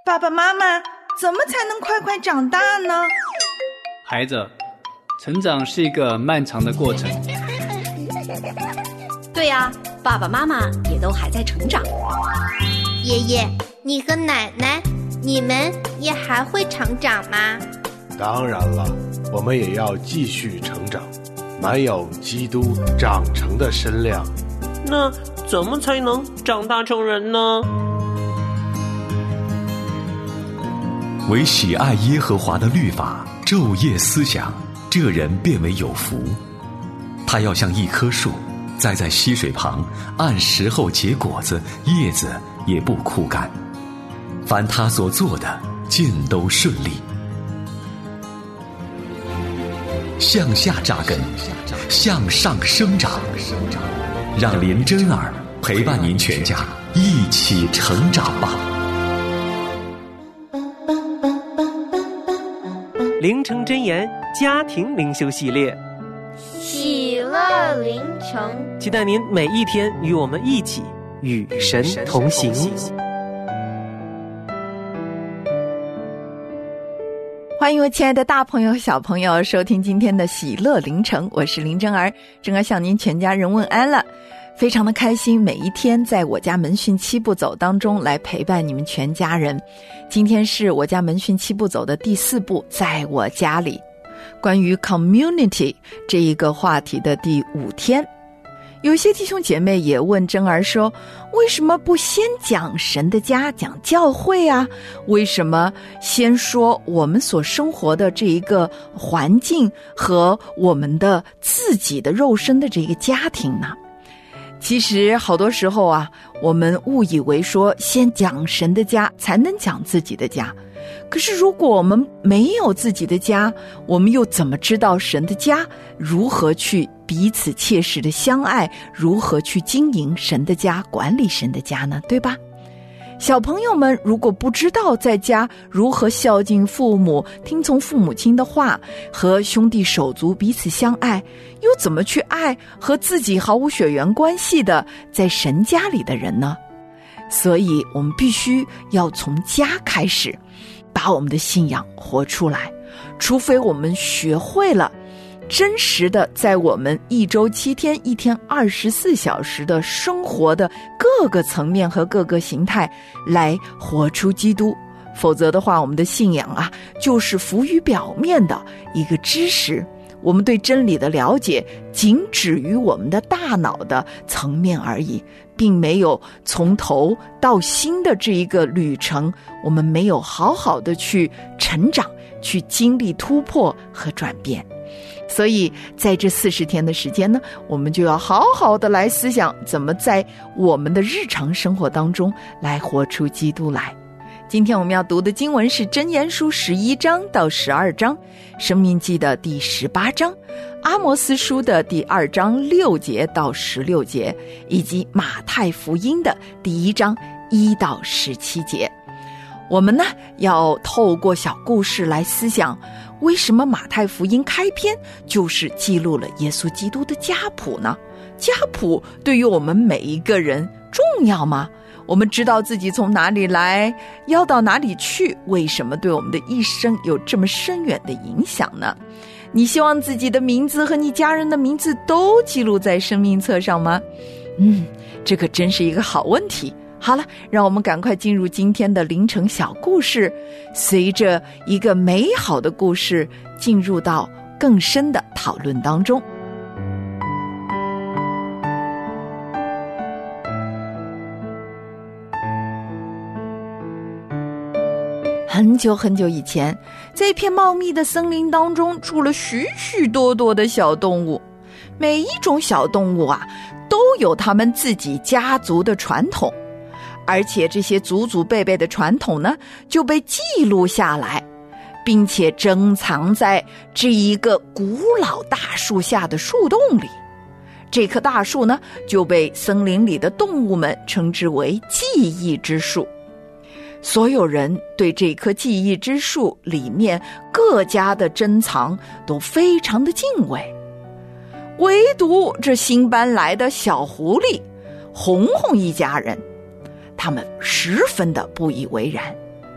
爸爸妈妈，怎么才能快快长大呢？ 孩子，成长是一个漫长的过程。 对呀，爸爸妈妈也都还在成长。 爷爷，你和奶奶，你们也还会成长吗？ 当然了，我们也要继续成长，满有基督长成的身量。 那怎么才能长大成人呢？ 唯喜爱耶和华的律法，昼夜思想，这人便为有福。他要像一棵树，栽在溪水旁，按时候结果子，叶子也不枯干。凡他所做的，尽都顺利。向下扎根，向上生长，让林真儿陪伴您全家一起成长吧。 灵城真言家庭灵修系列， 喜乐灵城， 期待您每一天与我们一起与神同行。 欢迎我亲爱的大朋友小朋友收听今天的喜乐灵城，我是林真儿，正儿向您全家人问安了。非常的开心，每一天在我家门训7步走当中来陪伴你们全家人。今天是我家门训7步走的第4步，在我家里，关于 community 这一个话题的第5天。有些弟兄姐妹也问真儿说，为什么不先讲神的家，讲教会啊？为什么先说我们所生活的这一个环境和我们的自己的肉身的这个家庭呢？其实好多时候啊，我们误以为说先讲神的家才能讲自己的家。可是如果我们没有自己的家，我们又怎么知道神的家如何去彼此切实的相爱，如何去经营神的家，管理神的家呢？对吧？小朋友们如果不知道在家如何孝敬父母，听从父母亲的话，和兄弟手足彼此相爱，又怎么去爱和自己毫无血缘关系的在神家里的人呢？所以我们必须要从家开始，把我们的信仰活出来。除非我们学会了真实的在我们1周7天1天24小时的生活的各个层面和各个形态来活出基督，否则的话，我们的信仰啊，就是浮于表面的一个知识，我们对真理的了解仅止于我们的大脑的层面而已，并没有从头到心的这一个旅程，我们没有好好的去成长，去经历突破和转变。所以在这40天的时间呢，我们就要好好的来思想，怎么在我们的日常生活当中来活出基督来。今天我们要读的经文是箴言书11章到12章，申命记的第18章，阿摩斯书的第2章6节到16节，以及马太福音的第1章1到17节。我们呢，要透过小故事来思想，为什么马太福音开篇就是记录了耶稣基督的家谱呢？家谱对于我们每一个人重要吗？我们知道自己从哪里来，要到哪里去，为什么对我们的一生有这么深远的影响呢？你希望自己的名字和你家人的名字都记录在生命册上吗？这可真是一个好问题。好了，让我们赶快进入今天的灵城小故事，随着一个美好的故事进入到更深的讨论当中。很久很久以前，在一片茂密的森林当中，住了许许多多的小动物。每一种小动物啊，都有他们自己家族的传统，而且这些祖祖辈辈的传统呢，就被记录下来，并且珍藏在这一个古老大树下的树洞里。这棵大树呢，就被森林里的动物们称之为记忆之树。所有人对这棵记忆之树里面各家的珍藏都非常的敬畏，唯独这新搬来的小狐狸红红一家人，他们十分的不以为然。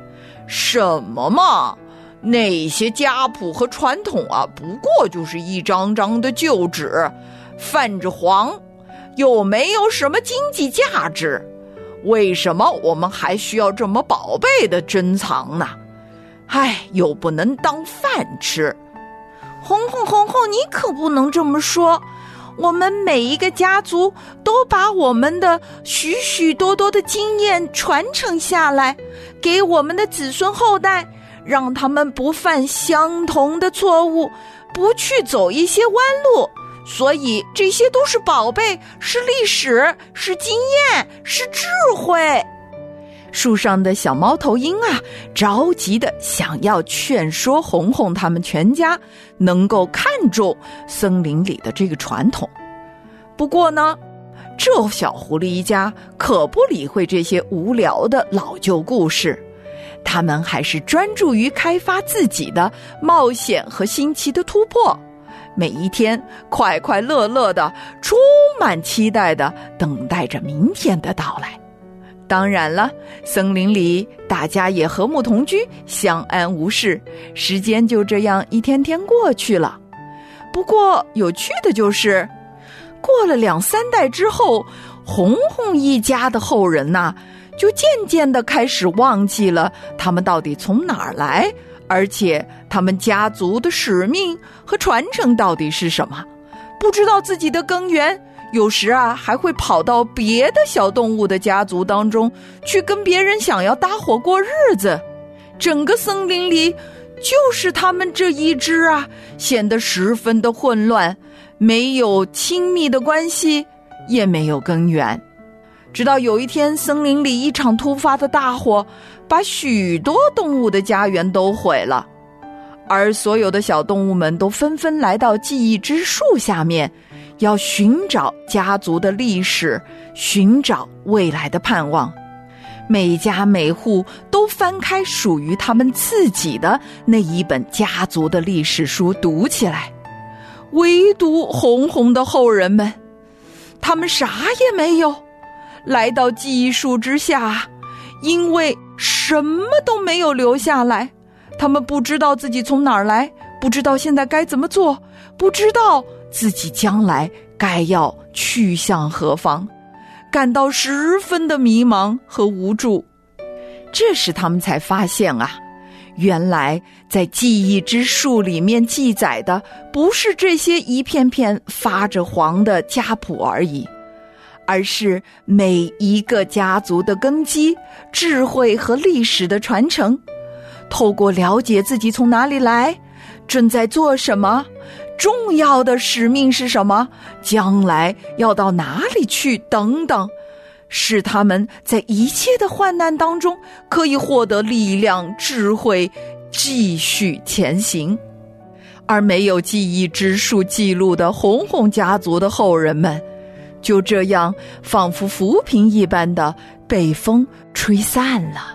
什么嘛，那些家谱和传统啊，不过就是一张张的旧纸，泛着黄，又没有什么经济价值。为什么我们还需要这么宝贝的珍藏呢？又不能当饭吃。 红红，你可不能这么说。我们每一个家族都把我们的许许多多的经验传承下来，给我们的子孙后代，让他们不犯相同的错误，不去走一些弯路。所以这些都是宝贝，是历史，是经验，是智慧。 树上的小猫头鹰啊，着急的想要劝说红红他们全家能够看重森林里的这个传统。不过呢，这小狐狸一家可不理会这些无聊的老旧故事，他们还是专注于开发自己的冒险和新奇的突破，每一天快快乐乐的，充满期待的等待着明天的到来。当然了，森林里大家也和睦同居，相安无事，时间就这样一天天过去了。不过有趣的就是，过了2-3代之后，红红一家的后人呐，就渐渐地开始忘记了他们到底从哪儿来，而且他们家族的使命和传承到底是什么，不知道自己的根源。有时啊，还会跑到别的小动物的家族当中去跟别人想要搭伙过日子。整个森林里就是他们这一支啊，显得十分的混乱，没有亲密的关系，也没有根源。直到有一天，森林里一场突发的大火把许多动物的家园都毁了，而所有的小动物们都纷纷来到记忆之树下面，要寻找家族的历史，寻找未来的盼望。每家每户都翻开属于他们自己的那一本家族的历史书读起来，唯独红红的后人们，他们啥也没有，来到记忆树之下，因为什么都没有留下来。他们不知道自己从哪儿来，不知道现在该怎么做，不知道自己将来该要去向何方，感到十分的迷茫和无助。这时他们才发现啊，原来在记忆之树里面记载的不是这些一片片发着黄的家谱而已，而是每一个家族的根基、智慧和历史的传承。透过了解自己从哪里来，正在做什么，重要的使命是什么，将来要到哪里去等等，使他们在一切的患难当中可以获得力量、智慧，继续前行。而没有记忆之树记录的红红家族的后人们，就这样仿佛浮萍一般的被风吹散了。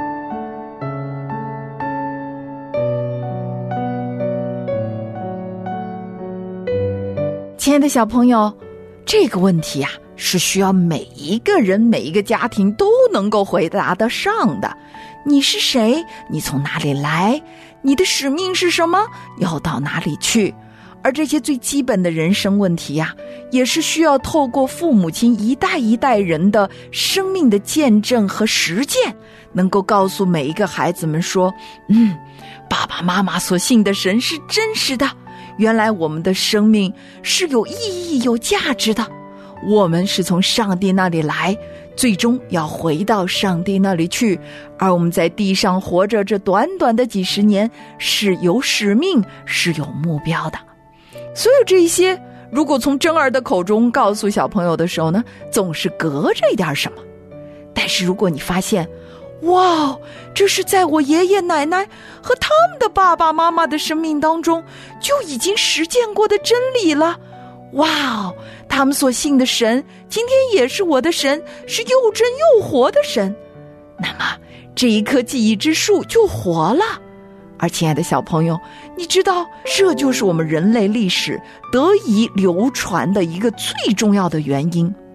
亲爱的小朋友，这个问题啊，是需要每一个人、每一个家庭都能够回答得上的。你是谁？你从哪里来？你的使命是什么？要到哪里去？而这些最基本的人生问题呀，也是需要透过父母亲一代一代人的生命的见证和实践，能够告诉每一个孩子们说，爸爸妈妈所信的神是真实的，原来我们的生命是有意义、有价值的，我们是从上帝那里来，最终要回到上帝那里去，而我们在地上活着这短短的几十年是有使命，是有目标的。所有这些如果从真儿的口中告诉小朋友的时候呢，总是隔着一点什么。但是如果你发现，哇，这是在我爷爷奶奶和他们的爸爸妈妈的生命当中就已经实践过的真理了，哇，他们所信的神今天也是我的神，是又真又活的神，那么这一棵记忆之树就活了。而亲爱的小朋友，你知道这就是我们人类历史得以流传的一个最重要的原因，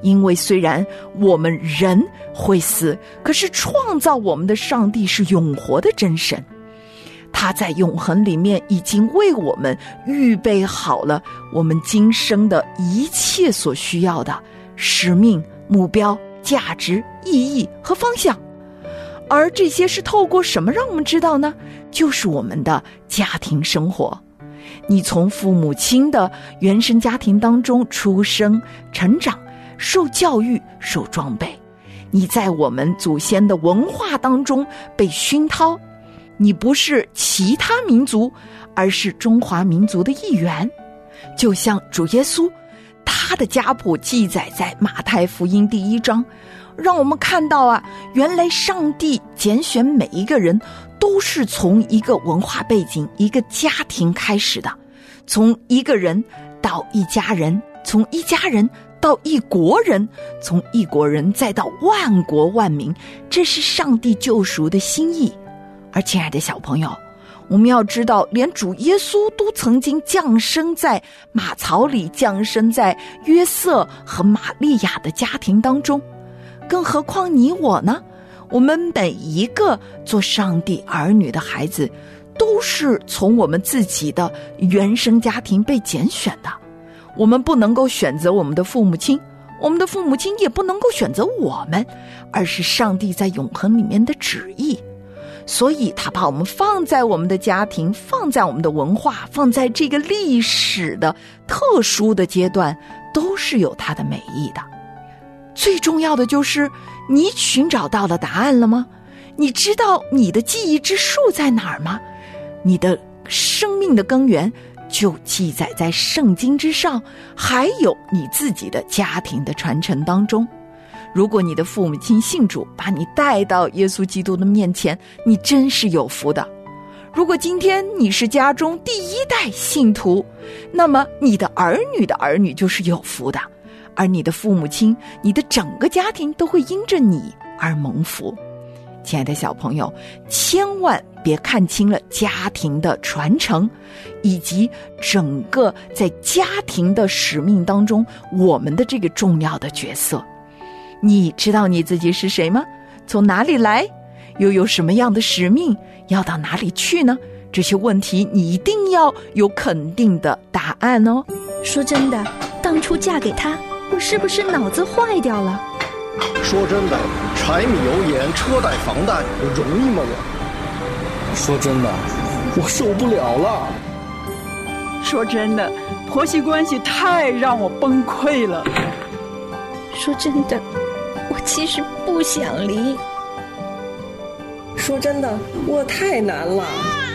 因为虽然我们人会死，可是创造我们的上帝是永活的真神，他在永恒里面已经为我们预备好了我们今生的一切所需要的使命、目标、价值、意义和方向。而这些是透过什么让我们知道呢？就是我们的家庭生活。你从父母亲的原生家庭当中出生、成长、受教育、受装备，你在我们祖先的文化当中被熏陶，你不是其他民族，而是中华民族的一员。就像主耶稣，他的家谱记载在马太福音第1章，让我们看到原来上帝拣选每一个人都是从一个文化背景、一个家庭开始的，从一个人到一家人，从一家人到一国人，从一国人再到万国万民，这是上帝救赎的心意。而亲爱的小朋友，我们要知道，连主耶稣都曾经降生在马槽里，降生在约瑟和玛利亚的家庭当中，更何况你我呢？我们每一个做上帝儿女的孩子，都是从我们自己的原生家庭被拣选的。我们不能够选择我们的父母亲，我们的父母亲也不能够选择我们，而是上帝在永恒里面的旨意。所以他把我们放在我们的家庭，放在我们的文化，放在这个历史的特殊的阶段，都是有他的美意的。最重要的就是，你寻找到了答案了吗？你知道你的记忆之树在哪儿吗？你的生命的根源就记载在圣经之上，还有你自己的家庭的传承当中。如果你的父母亲信主，把你带到耶稣基督的面前，你真是有福的。如果今天你是家中第1代信徒，那么你的儿女的儿女就是有福的，而你的父母亲，你的整个家庭都会因着你而蒙福。亲爱的小朋友，千万别看清了家庭的传承，以及整个在家庭的使命当中我们的这个重要的角色。你知道你自己是谁吗？从哪里来？又有什么样的使命？要到哪里去呢？这些问题你一定要有肯定的答案哦。 说真的，当初嫁给他，我是不是脑子坏掉了？ 说真的，柴米油盐车贷房贷容易吗我？说真的，我受不了了。 说真的，婆媳关系太让我崩溃了。 说真的，我其实不想离。 说真的，我太难了。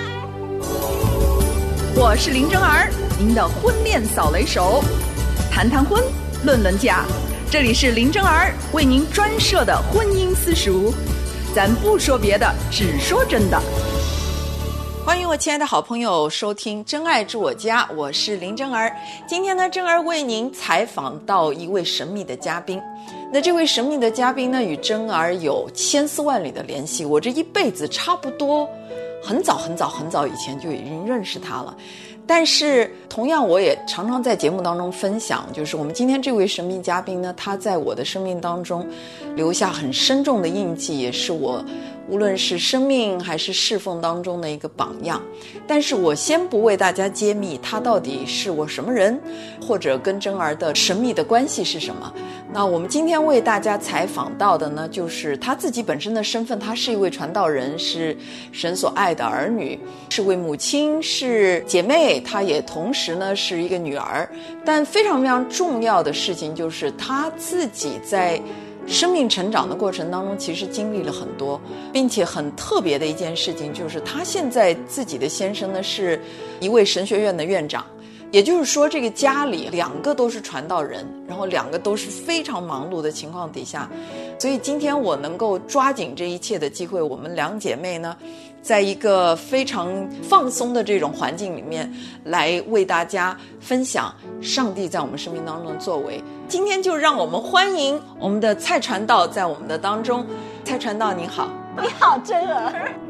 我是林真儿，您的婚恋扫雷手，谈谈婚，论论嫁，这里是林真儿为您专设的婚姻私塾，咱不说别的，只说真的。欢迎我亲爱的好朋友收听真爱住我家，我是林真儿。今天呢，真儿为您采访到一位神秘的嘉宾。那这位神秘的嘉宾呢，与真儿有千丝万缕的联系，我这一辈子差不多很早以前就已经认识他了。但是同样我也常常在节目当中分享，就是我们今天这位神秘嘉宾呢，他在我的生命当中留下很深重的印记，也是我无论是生命还是侍奉当中的一个榜样。但是我先不为大家揭秘他到底是我什么人，或者跟真儿的神秘的关系是什么。那我们今天为大家采访到的呢，就是他自己本身的身份，他是一位传道人，是神所爱的儿女，是位母亲，是姐妹，她也同时呢是一个女儿。但非常非常重要的事情就是他自己在生命成长的过程当中其实经历了很多，并且很特别的一件事情就是他现在自己的先生呢是一位神学院的院长。也就是说，这个家里2个都是传道人，然后2个都是非常忙碌的情况底下，所以今天我能够抓紧这一切的机会，我们2姐妹呢，在一个非常放松的这种环境里面，来为大家分享上帝在我们生命当中的作为。今天就让我们欢迎我们的蔡传道在我们的当中。蔡传道你好。 你好，真儿。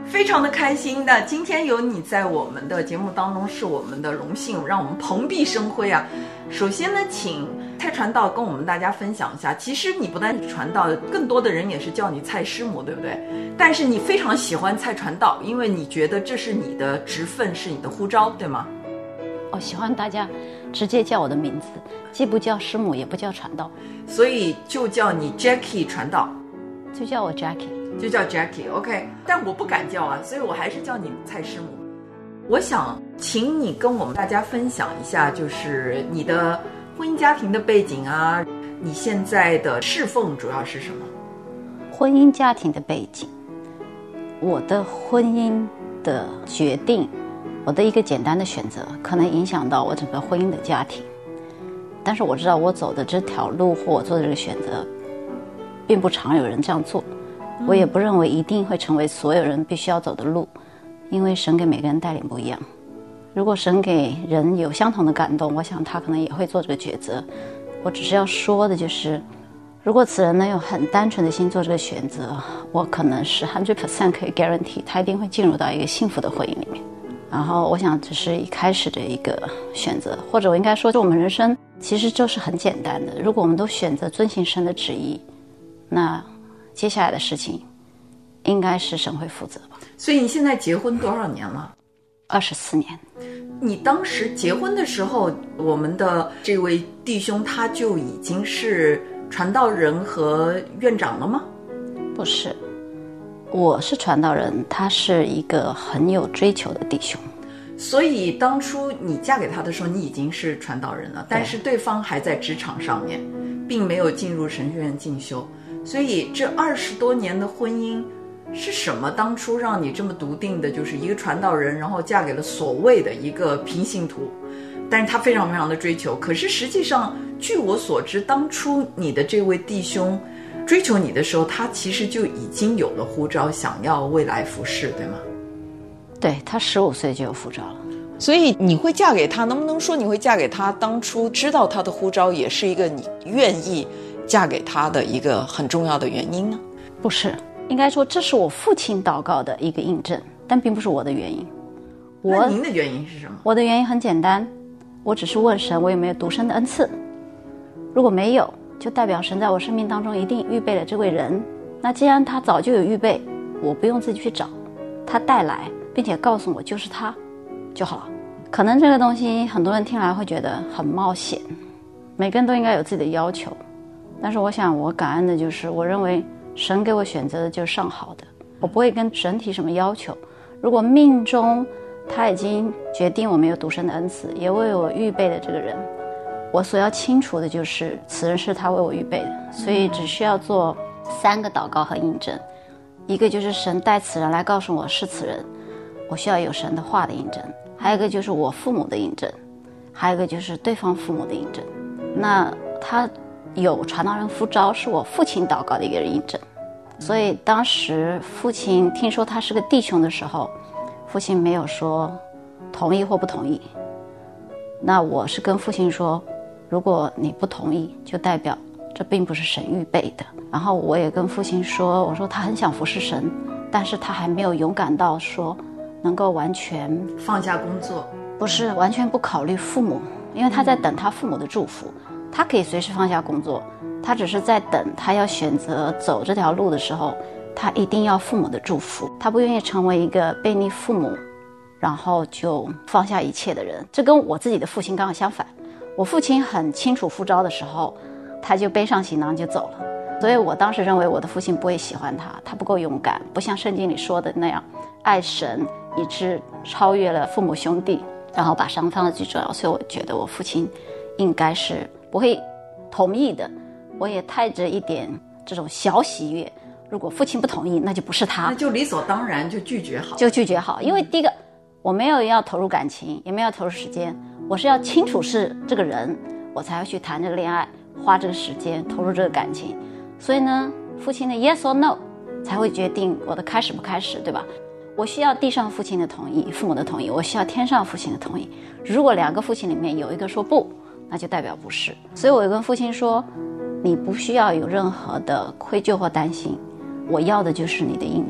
非常的开心的，今天有你在我们的节目当中是我们的荣幸，让我们蓬荜生辉啊。首先呢，请蔡传道跟我们大家分享一下，其实你不但是传道，更多的人也是叫你蔡师母，对不对？但是你非常喜欢蔡传道，因为你觉得这是你的职分，是你的呼召，对吗？ 我喜欢大家直接叫我的名字，既不叫师母也不叫传道， 所以就叫你 Jackie 传道， 就叫我 Jackie， 就叫 Jackie OK。 但我不敢叫啊，所以我还是叫你蔡师母。我想请你跟我们大家分享一下，就是你的婚姻家庭的背景啊，你现在的侍奉主要是什么？ 婚姻家庭的背景，我的婚姻的决定，我的一个简单的选择可能影响到我整个婚姻的家庭，但是我知道我走的这条路或我做的这个选择并不常有人这样做，我也不认为一定会成为所有人必须要走的路，因为神给每个人带领不一样。如果神给人有相同的感动，我想他可能也会做这个抉择。我只是要说的就是，如果此人能有很单纯的心做这个选择，我可能是 100% 可以 guarantee 他一定会进入到一个幸福的婚姻里面。然后我想这是一开始的一个选择，或者我应该说我们人生其实就是很简单的，如果我们都选择遵行神的旨意，那接下来的事情应该是神会负责吧。 所以你现在结婚多少年了 ？24年。 你当时结婚的时候，我们的这位弟兄他就已经是传道人和院长了吗？ 不是，我是传道人，他是一个很有追求的弟兄。 所以当初你嫁给他的时候，你已经是传道人了，但是对方还在职场上面，并没有进入神学院进修。所以这20多年的婚姻是什么当初让你这么笃定的，就是一个传道人，然后嫁给了所谓的一个平信徒，但是他非常非常的追求。可是实际上据我所知，当初你的这位弟兄追求你的时候，他其实就已经有了呼召，想要未来服侍，对吗？ 对，他15岁就有呼召了。 所以你会嫁给他，能不能说你会嫁给他当初知道他的呼召也是一个你愿意嫁给他的一个很重要的原因呢？ 不是，应该说这是我父亲祷告的一个印证，但并不是我的原因。 那您的原因是什么？ 我的原因很简单，我只是问神我有没有独生的恩赐，如果没有，就代表神在我生命当中一定预备了这位人。那既然他早就有预备，我不用自己去找，他带来并且告诉我就是他就好了。可能这个东西很多人听来会觉得很冒险，每个人都应该有自己的要求，但是我想我感恩的就是我认为神给我选择的就是上好的，我不会跟神提什么要求。如果命中他已经决定我没有独生的恩赐，也为我预备的这个人，我所要清楚的就是此人是他为我预备的，所以只需要做3个祷告和印证。一个就是神带此人来告诉我是此人，我需要有神的话的印证；还有一个就是我父母的印证；还有一个就是对方父母的印证。那他有传道人呼召是我父亲祷告的一个印证，所以当时父亲听说他是个弟兄的时候，父亲没有说同意或不同意。那我是跟父亲说，如果你不同意，就代表这并不是神预备的。然后我也跟父亲说，我说他很想服侍神，但是他还没有勇敢到说能够完全放下工作， 不是完全不考虑父母，因为他在等他父母的祝福。他可以随时放下工作，他只是在等他要选择走这条路的时候，他一定要父母的祝福，他不愿意成为一个背逆父母然后就放下一切的人。这跟我自己的父亲刚好相反，我父亲很清楚呼召的时候，他就背上行囊就走了。所以我当时认为我的父亲不会喜欢他，他不够勇敢，不像圣经里说的那样爱神以致超越了父母兄弟，然后把神放在最重要。所以我觉得我父亲应该是不会同意的。我也带着一点这种小喜悦，如果父亲不同意，那就不是他， 那就理所当然就拒绝好， 就拒绝好。因为第一个我没有要投入感情，也没有投入时间，我是要清楚是这个人，我才要去谈这个恋爱，花这个时间，投入这个感情。所以呢，父亲的 yes or no 才会决定我的开始不开始，对吧？我需要地上父亲的同意，父母的同意，我需要天上父亲的同意。如果2个父亲里面有一个说不，那就代表不是。所以我跟父亲说，你不需要有任何的愧疚或担心，我要的就是你的印证。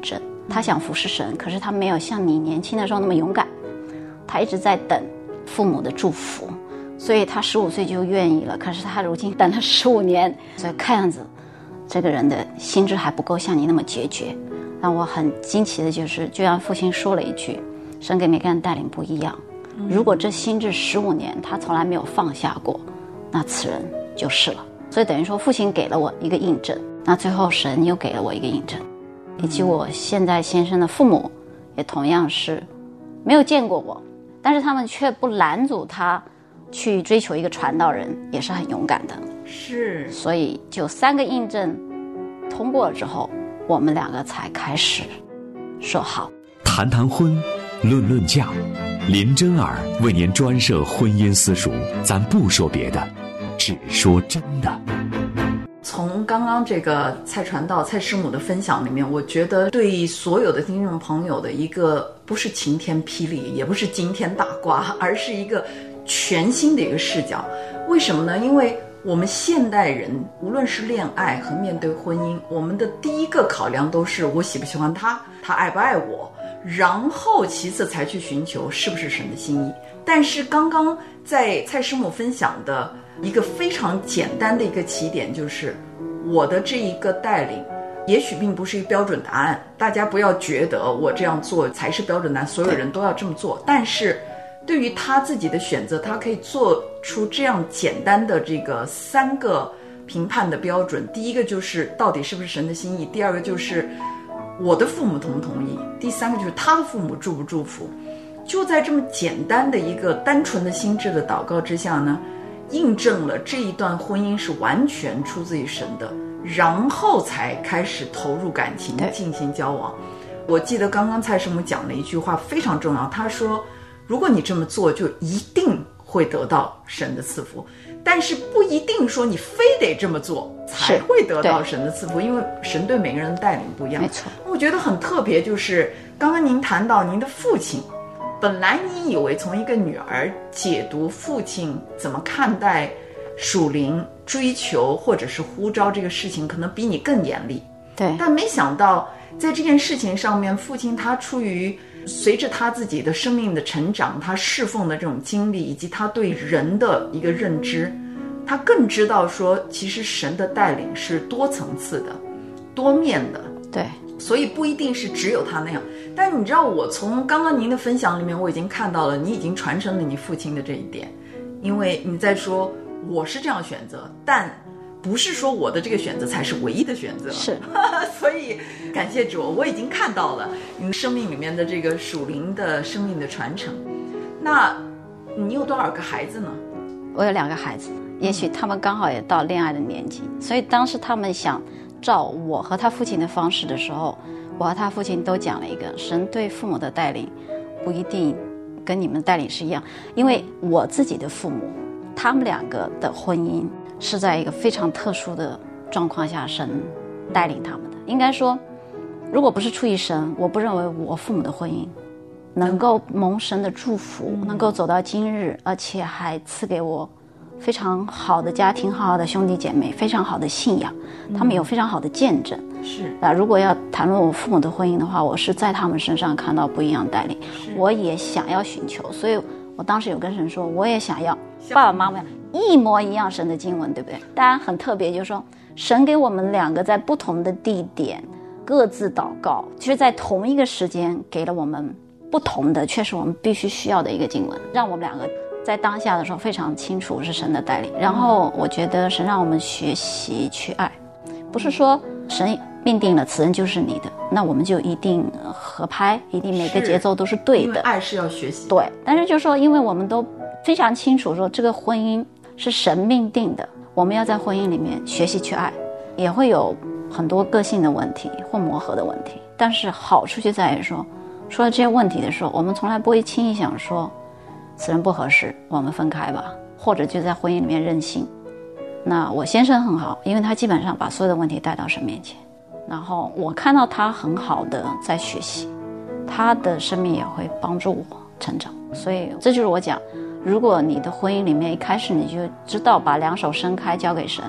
他想服侍神，可是他没有像你年轻的时候那么勇敢，他一直在等父母的祝福，所以他15岁就愿意了，可是他如今等了15年，所以看样子这个人的心智还不够像你那么决绝。让我很惊奇的就是，就像父亲说了一句，神给每个人带领不一样，如果这心智15年他从来没有放下过，那此人就是了。所以等于说父亲给了我一个印证，那最后神又给了我一个印证，以及我现在先生的父母也同样是没有见过我，但是他们却不拦阻他去追求一个传道人，也是很勇敢的。 是， 所以就3个印证通过了之后，我们2个才开始说好。 谈谈婚，论论嫁，林真儿为您专设婚姻私塾，咱不说别的，只说真的。 从刚刚这个蔡传道蔡师母的分享里面，我觉得对所有的听众朋友的一个不是晴天霹雳，也不是惊天大瓜，而是一个全新的一个视角。为什么呢？因为我们现代人无论是恋爱和面对婚姻，我们的第一个考量都是我喜不喜欢他，他爱不爱我，然后其次才去寻求是不是神的心意。但是刚刚在蔡师母分享的一个非常简单的一个起点，就是我的这一个带领也许并不是一个标准答案，大家不要觉得我这样做才是标准答案，所有人都要这么做。但是对于他自己的选择，他可以做出这样简单的这个3个评判的标准。第一个就是到底是不是神的心意，第2个就是我的父母同不同意，第3个就是他的父母祝不祝福。就在这么简单的一个单纯的心智的祷告之下呢，印证了这一段婚姻是完全出自于神的，然后才开始投入感情进行交往。我记得刚刚蔡师母讲了一句话非常重要，她说如果你这么做就一定会得到神的赐福，但是不一定说你非得这么做才会得到神的赐福，因为神对每个人的带领不一样。 没错， 我觉得很特别，就是刚刚您谈到您的父亲，本来你以为从一个女儿解读父亲怎么看待属灵追求或者是呼召这个事情，可能比你更严厉。 对， 但没想到在这件事情上面，父亲他出于随着他自己的生命的成长，他侍奉的这种经历，以及他对人的一个认知，他更知道说其实神的带领是多层次的多面的。 对， 所以不一定是只有他那样。但你知道，我从刚刚您的分享里面，我已经看到了你已经传承了你父亲的这一点，因为你在说我是这样选择，但不是说我的这个选择才是唯一的选择。 是所以感谢主，我已经看到了你生命里面的这个属灵的生命的传承。那你有多少个孩子呢？ 我有2个孩子，也许他们刚好也到恋爱的年纪，所以当时他们想照我和他父亲的方式的时候，我和他父亲都讲了一个，神对父母的带领不一定跟你们的带领是一样，因为我自己的父母他们2个的婚姻是在一个非常特殊的状况下神带领他们的。应该说如果不是出于神，我不认为我父母的婚姻能够蒙神的祝福，能够走到今日，而且还赐给我非常好的家庭，好好的兄弟姐妹，非常好的信仰，他们有非常好的见证。 是， 那如果要谈论我父母的婚姻的话，我是在他们身上看到不一样的带领，我也想要寻求，所以我当时有跟神说，我也想要爸爸妈妈一模一样神的经文，对不对？当然很特别，就是说神给我们2个在不同的地点各自祷告，其实在同一个时间给了我们不同的，却是我们必须需要的一个经文，让我们2个在当下的时候非常清楚是神的带领。然后我觉得神让我们学习去爱，不是说神命定了此人就是你的，那我们就一定合拍，一定每个节奏都是对的。因为爱是要学习。 对，但是就是说因为我们都非常清楚说这个婚姻是神命定的，我们要在婚姻里面学习去爱，也会有很多个性的问题或磨合的问题，但是好处就在于说了这些问题的时候，我们从来不会轻易想说此人不合适我们分开吧，或者就在婚姻里面任性。那我先生很好，因为他基本上把所有的问题带到神面前，然后我看到他很好的在学习，他的生命也会帮助我成长。所以这就是我讲，如果你的婚姻里面一开始你就知道把2手伸开交给神，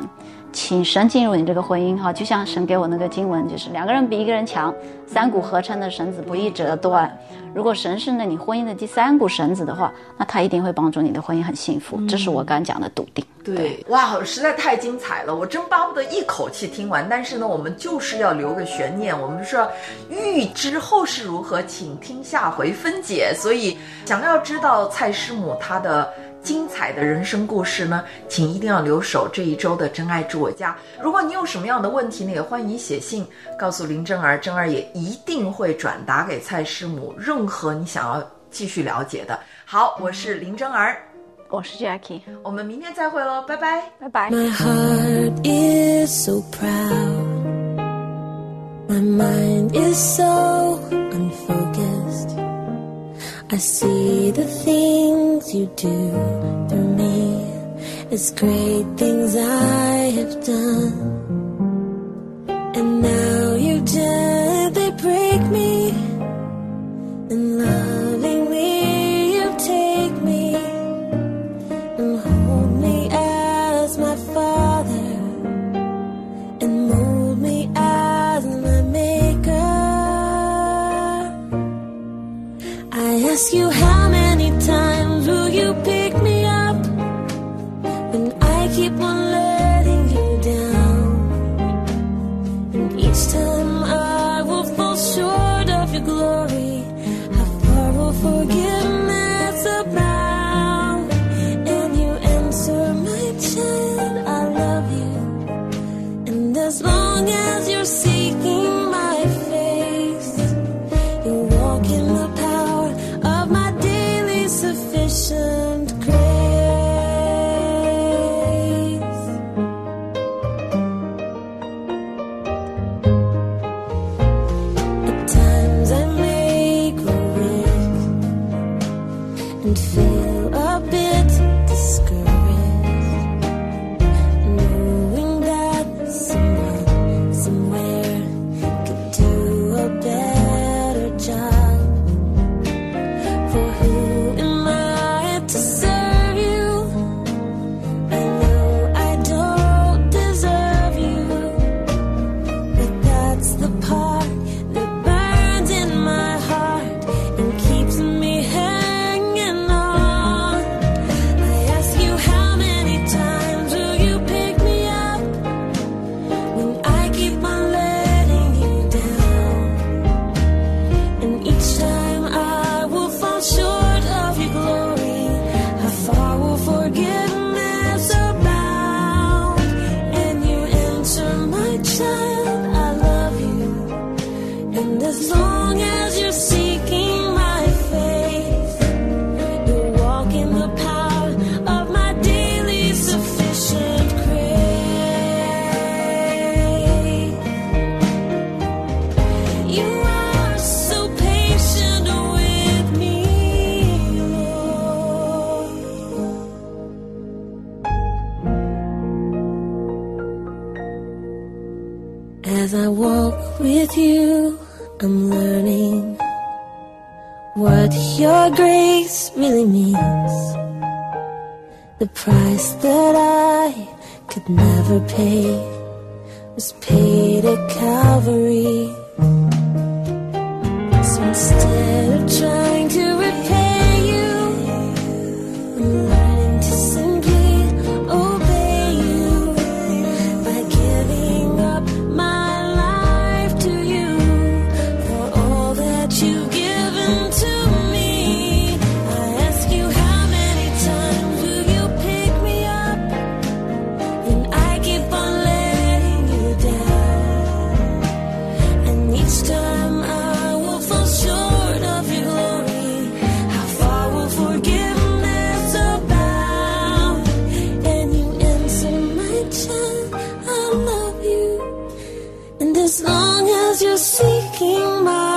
请神进入你这个婚姻哈，就像神给我那个经文，就是2个人比1个人强，3股合成的绳子不易折断。如果神是你婚姻的第3股绳子的话，那他一定会帮助你的婚姻很幸福。这是我刚讲的笃定。 对，哇，实在太精彩了，我真巴不得一口气听完。但是呢，我们就是要留个悬念，我们说欲知后事如何，请听下回分解。所以想要知道蔡师母她的精彩的人生故事呢，请一定要留守这一周的真爱住我家。如果你有什么样的问题呢，也欢迎写信告诉林真儿，真儿也一定会转达给蔡师母任何你想要继续了解的。好，我是林真儿， 我是 Jackie， 我们明天再会咯，拜拜， 拜拜。 My heart is so proud, my mind is so unfocused, I see the things you do through me, it's great things I have done, and now you gently break me, and lovingly you take me, and hold me as my father, and mold me as my maker. I ask you how many times will you pick me up when I keep on letting you down, and each time I will fall short of your glory, how far will forgiveness abound, and you answer, my child, I love you, and as long as you're seeking my face, you walk in the power of my daily sufficient grace. At times I may grow weak and feel a bit discouraged, knowing that someone somewhere could do a better job. For who am I to serve you? I know I don't deserve you, but that's the part that burns in my heart and keeps me hanging on. I ask you how many times will you pick me up when I keep on letting you down, and each time I will fall short of your glory, how far will forgiveness abound, and you answer, my child, I love you, and as long as you're seeking my face, you walk in the power of my daily sufficient grace. You are so patient with me, Lord. As I walk with you, I'm learning what your grace really means. The price that I could never pay was paid at Calvary. So instead of trying to repay you, I'm learning to simply obey you by giving up my life to you for all that you've given to me. I ask you how many times will you pick me up when I keep on letting you down, and each time I will fall short of your glory, how far will forgiveness abound, and you answer, my child, I love you, and as long as you're seeking my